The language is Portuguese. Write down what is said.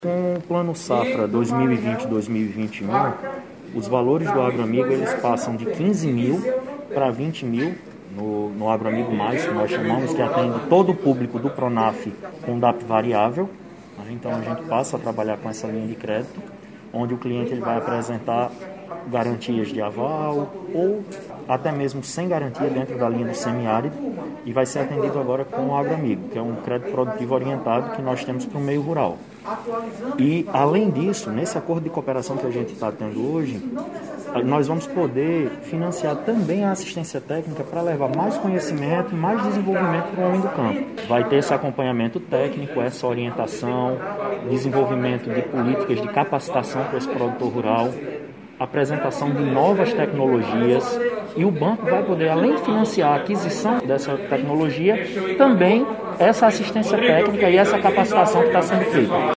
Com o Plano Safra 2020-2021, os valores do AgroAmigo eles passam de 15 mil para 20 mil no AgroAmigo Mais, que nós chamamos, que atende todo o público do Pronaf com DAP variável. Então a gente passa a trabalhar com essa linha de crédito, onde o cliente ele vai apresentar garantias de aval ou até mesmo sem garantia dentro da linha do semiárido, e vai ser atendido agora com o AgroAmigo, que é um crédito produtivo orientado que nós temos para o meio rural. E, além disso, nesse acordo de cooperação que a gente está tendo hoje, nós vamos poder financiar também a assistência técnica para levar mais conhecimento, mais desenvolvimento para o homem do campo. Vai ter esse acompanhamento técnico, essa orientação, desenvolvimento de políticas de capacitação para esse produtor rural, apresentação de novas tecnologias, e o banco vai poder, além de financiar a aquisição dessa tecnologia, também essa assistência técnica e essa capacitação que está sendo feita.